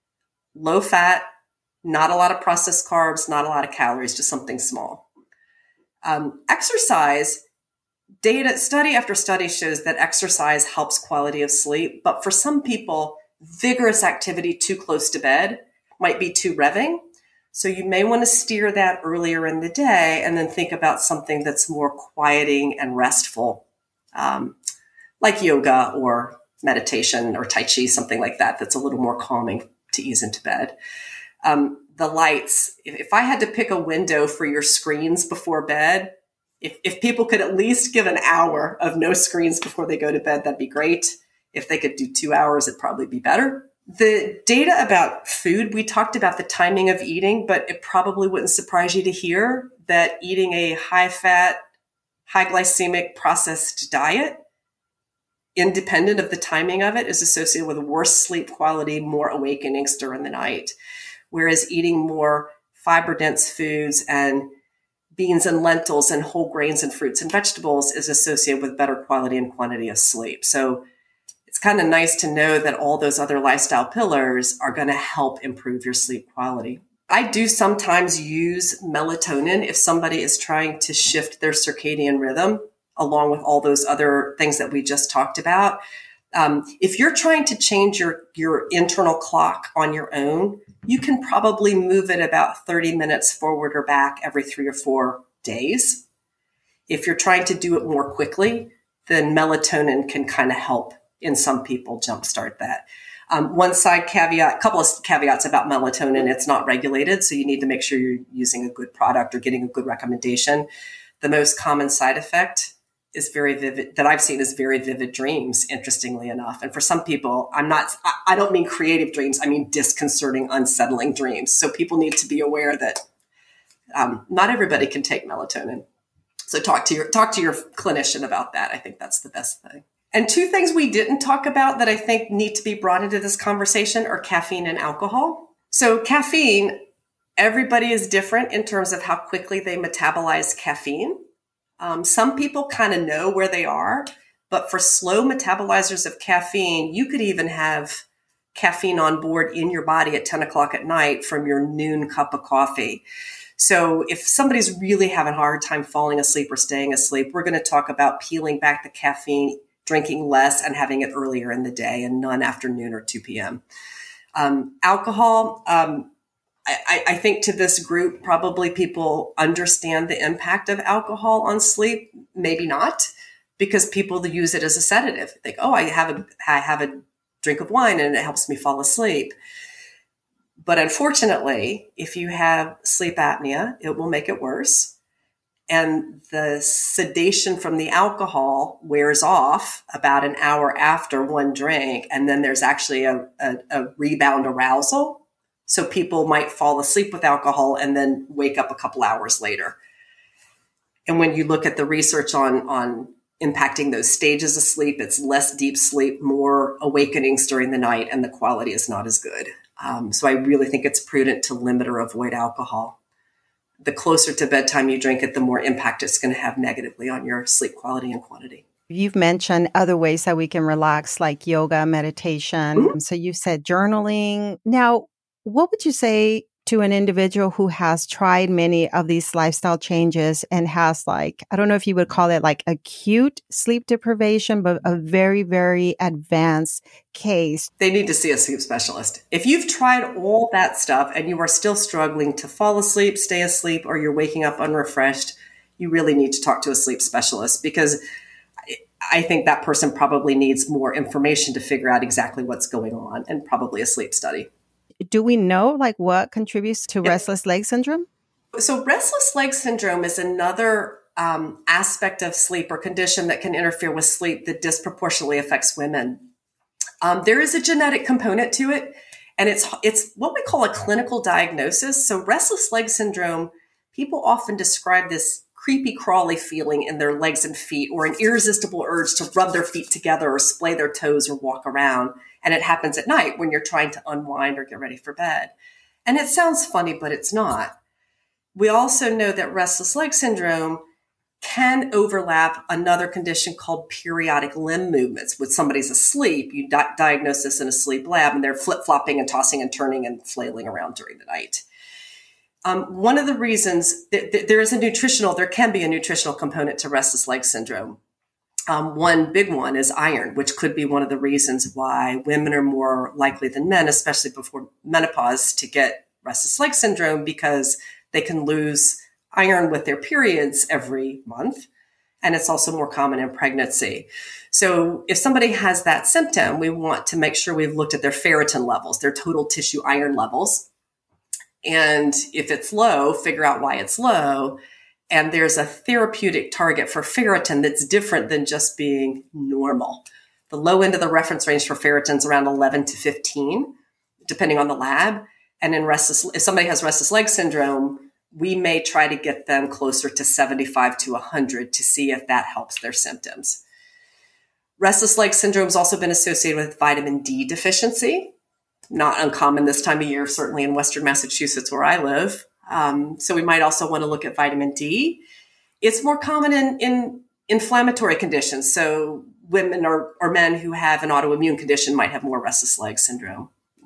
S2: low fat, not a lot of processed carbs, not a lot of calories, just something small. Um, exercise, data, study after study shows that exercise helps quality of sleep. But for some people, vigorous activity too close to bed might be too revving. So you may want to steer that earlier in the day and then think about something that's more quieting and restful, um, like yoga or meditation or Tai Chi, something like that, that's a little more calming to ease into bed. Um, the lights, if, if I had to pick a window for your screens before bed, if, if people could at least give an hour of no screens before they go to bed, that'd be great. If they could do two hours, it'd probably be better. The data about food, we talked about the timing of eating, but it probably wouldn't surprise you to hear that eating a high-fat, high-glycemic processed diet, independent of the timing of it, is associated with worse sleep quality, more awakenings during the night. Whereas eating more fiber-dense foods and beans and lentils and whole grains and fruits and vegetables is associated with better quality and quantity of sleep. So it's kind of nice to know that all those other lifestyle pillars are going to help improve your sleep quality. I do sometimes use melatonin if somebody is trying to shift their circadian rhythm. along with all those other things that we just talked about. Um, if you're trying to change your, your internal clock on your own, you can probably move it about thirty minutes forward or back every three or four days. If you're trying to do it more quickly, then melatonin can kind of help in some people jumpstart that. Um, one side caveat, a couple of caveats about melatonin, it's not regulated, so you need to make sure you're using a good product or getting a good recommendation. The most common side effect is very vivid, that I've seen is very vivid dreams, interestingly enough. And for some people, I'm not, I don't mean creative dreams, I mean disconcerting, unsettling dreams. So people need to be aware that um, not everybody can take melatonin. So talk to your, talk to your clinician about that. I think that's the best thing. And two things we didn't talk about that I think need to be brought into this conversation are caffeine and alcohol. So caffeine, everybody is different in terms of how quickly they metabolize caffeine. Um, some people kind of know where they are, but for slow metabolizers of caffeine, you could even have caffeine on board in your body at ten o'clock at night from your noon cup of coffee. So if somebody's really having a hard time falling asleep or staying asleep, we're going to talk about peeling back the caffeine, drinking less, and having it earlier in the day and none after noon or two p.m. Um, alcohol, um, I, I think to this group, probably people understand the impact of alcohol on sleep. Maybe not, because people use it as a sedative. They think, oh, I have a, I have a drink of wine and it helps me fall asleep. But unfortunately, if you have sleep apnea, it will make it worse. And the sedation from the alcohol wears off about an hour after one drink. And then there's actually a, a, a rebound arousal. So people might fall asleep with alcohol and then wake up a couple hours later. And when you look at the research on, on impacting those stages of sleep, it's less deep sleep, more awakenings during the night, and the quality is not as good. Um, so I really think it's prudent to limit or avoid alcohol. The closer to bedtime you drink it, the more impact it's going to have negatively on your sleep quality and quantity.
S1: You've mentioned other ways that we can relax, like yoga, meditation. Mm-hmm. So you said journaling. Now, what would you say to an individual who has tried many of these lifestyle changes and has, like, I don't know if you would call it like acute sleep deprivation, but a very, very advanced case?
S2: They need to see a sleep specialist. If you've tried all that stuff and you are still struggling to fall asleep, stay asleep, or you're waking up unrefreshed, you really need to talk to a sleep specialist, because I think that person probably needs more information to figure out exactly what's going on, and probably a sleep study.
S1: Do we know like what contributes to
S2: yeah.
S1: restless leg syndrome?
S2: So restless leg syndrome is another um, aspect of sleep or condition that can interfere with sleep that disproportionately affects women. Um, there is a genetic component to it, and it's it's what we call a clinical diagnosis. So restless leg syndrome, people often describe this creepy crawly feeling in their legs and feet, or an irresistible urge to rub their feet together or splay their toes or walk around. And it happens at night when you're trying to unwind or get ready for bed. And it sounds funny, but it's not. We also know that restless leg syndrome can overlap another condition called periodic limb movements. When somebody's asleep, you di- diagnose this in a sleep lab, and they're flip-flopping and tossing and turning and flailing around during the night. Um, one of the reasons that, that there is a nutritional, there can be a nutritional component to restless leg syndrome. Um, one big one is iron, which could be one of the reasons why women are more likely than men, especially before menopause, to get restless leg syndrome, because they can lose iron with their periods every month. And it's also more common in pregnancy. So if somebody has that symptom, we want to make sure we've looked at their ferritin levels, their total tissue iron levels. And if it's low, figure out why it's low. And there's a therapeutic target for ferritin that's different than just being normal. The low end of the reference range for ferritin is around eleven to fifteen, depending on the lab. And in restless, if somebody has restless leg syndrome, we may try to get them closer to seventy-five to one hundred to see if that helps their symptoms. Restless leg syndrome has also been associated with vitamin D deficiency. Not uncommon this time of year, certainly in Western Massachusetts where I live. Um, so we might also want to look at vitamin D. It's more common in, in inflammatory conditions. So women or, or men who have an autoimmune condition might have more restless leg syndrome.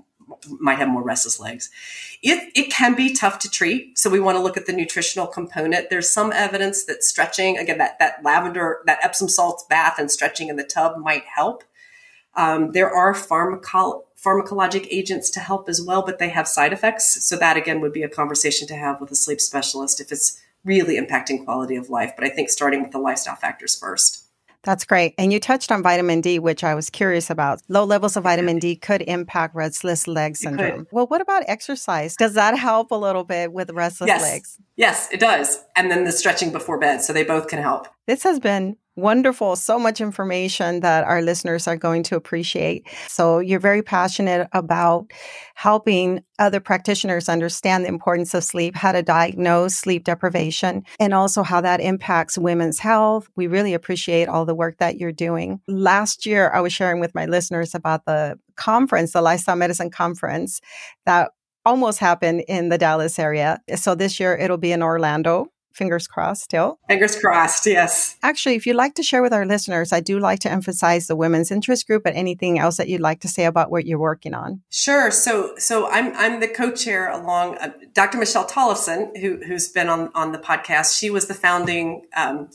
S2: might have more restless legs. It, it can be tough to treat. So we want to look at the nutritional component. There's some evidence that stretching, again, that, that lavender, that Epsom salt bath and stretching in the tub might help. Um, there are pharmaco- pharmacologic agents to help as well, but they have side effects. So that, again, would be a conversation to have with a sleep specialist if it's really impacting quality of life. But I think starting with the lifestyle factors first.
S1: That's great. And you touched on vitamin D, which I was curious about. Low levels of vitamin D could impact restless leg syndrome. Well, what about exercise? Does that help a little bit with restless
S2: yes.
S1: legs?
S2: Yes, it does. And then the stretching before bed. So they both can help.
S1: This has been wonderful. So much information that our listeners are going to appreciate. So you're very passionate about helping other practitioners understand the importance of sleep, how to diagnose sleep deprivation, and also how that impacts women's health. We really appreciate all the work that you're doing. Last year, I was sharing with my listeners about the conference, the Lifestyle Medicine Conference that almost happened in the Dallas area. So this year it'll be in Orlando. Fingers crossed still.
S2: Fingers crossed, yes.
S1: Actually, if you'd like to share with our listeners, I do like to emphasize the Women's Interest Group, but anything else that you'd like to say about what you're working on?
S2: Sure. So so I'm I'm the co-chair along uh, Doctor Michelle Tollefson, who, who's been on, on the podcast. She was the founding um,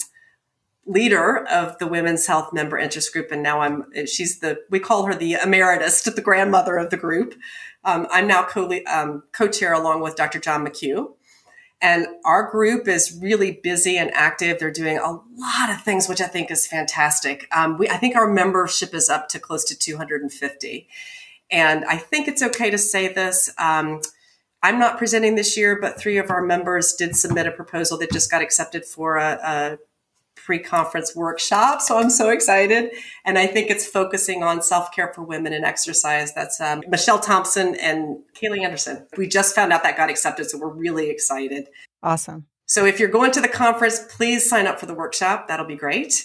S2: leader of the Women's Health Member Interest Group. And now I'm, she's the, we call her the emeritus, the grandmother of the group. Um, I'm now co- um, co-chair along with Doctor John McHugh. And our group is really busy and active. They're doing a lot of things, which I think is fantastic. Um, we, I think our membership is up to close to two hundred fifty. And I think it's okay to say this. Um, I'm not presenting this year, but three of our members did submit a proposal that just got accepted for a, a pre-conference workshop. So I'm so excited. And I think it's focusing on self-care for women and exercise. That's um, Michelle Thompson and Kaylee Anderson. We just found out that got accepted. So we're really excited.
S1: Awesome.
S2: So if you're going to the conference, please sign up for the workshop. That'll be great.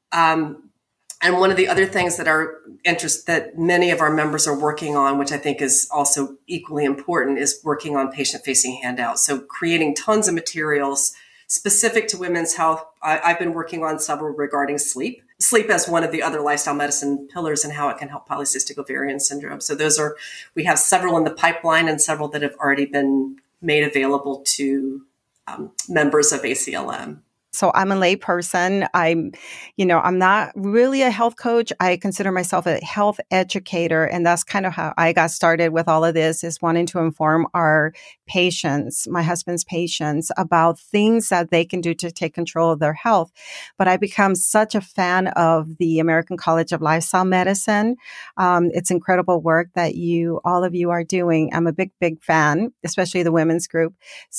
S2: Um, and one of the other things that are interest that many of our members are working on, which I think is also equally important, is working on patient-facing handouts. So creating tons of materials specific to women's health. I, I've been working on several regarding sleep. Sleep as one of the other lifestyle medicine pillars and how it can help polycystic ovarian syndrome. So those are, we have several in the pipeline and several that have already been made available to um, members of A C L M.
S1: So I'm a lay person. I'm, you know, I'm not really a health coach. I consider myself a health educator. And that's kind of how I got started with all of this, is wanting to inform our patients, my husband's patients, about things that they can do to take control of their health. But I become such a fan of the American College of Lifestyle Medicine. Um, it's incredible work that you, all of you are doing. I'm a big, big fan, especially the women's group.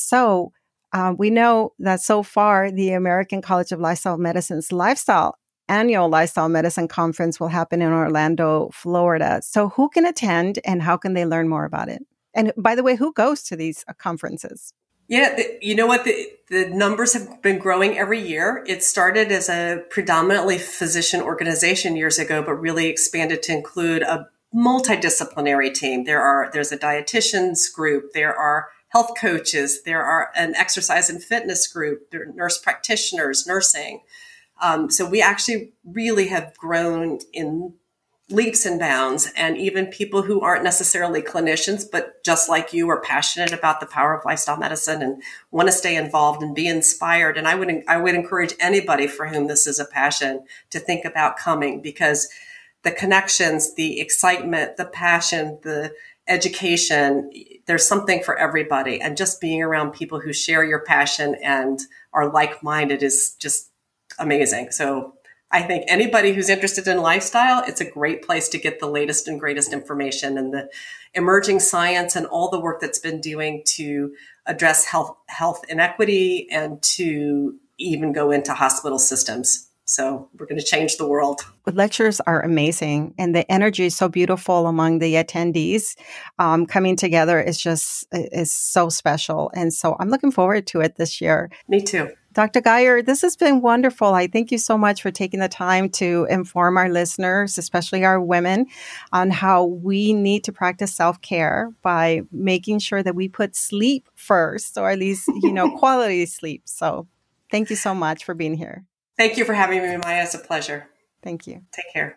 S1: So Uh, we know that so far, the American College of Lifestyle Medicine's lifestyle annual Lifestyle Medicine Conference will happen in Orlando, Florida. So who can attend and how can they learn more about it? And by the way, who goes to these uh, conferences?
S2: Yeah, the, you know what? The, the numbers have been growing every year. It started as a predominantly physician organization years ago, but really expanded to include a multidisciplinary team. There are there's a dietitians group. There are health coaches. There are an exercise and fitness group. There are nurse practitioners, nursing. Um, so we actually really have grown in leaps and bounds, and even people who aren't necessarily clinicians, but just like you are passionate about the power of lifestyle medicine and want to stay involved and be inspired. And I would, I would encourage anybody for whom this is a passion to think about coming, because the connections, the excitement, the passion, the education, there's something for everybody. And just being around people who share your passion and are like-minded is just amazing. So I think anybody who's interested in lifestyle, it's a great place to get the latest and greatest information and the emerging science and all the work that's been doing to address health, health inequity and to even go into hospital systems. So we're going to change the world.
S1: The lectures are amazing, and the energy is so beautiful among the attendees. Um, coming together is just is so special, and so I'm looking forward to it this year.
S2: Me too.
S1: Doctor Geyer, this has been wonderful. I thank you so much for taking the time to inform our listeners, especially our women, on how we need to practice self-care by making sure that we put sleep first, or at least, you know, quality sleep. So thank you so much for being here.
S2: Thank you for having me, Maya. It's a pleasure.
S1: Thank you.
S2: Take care.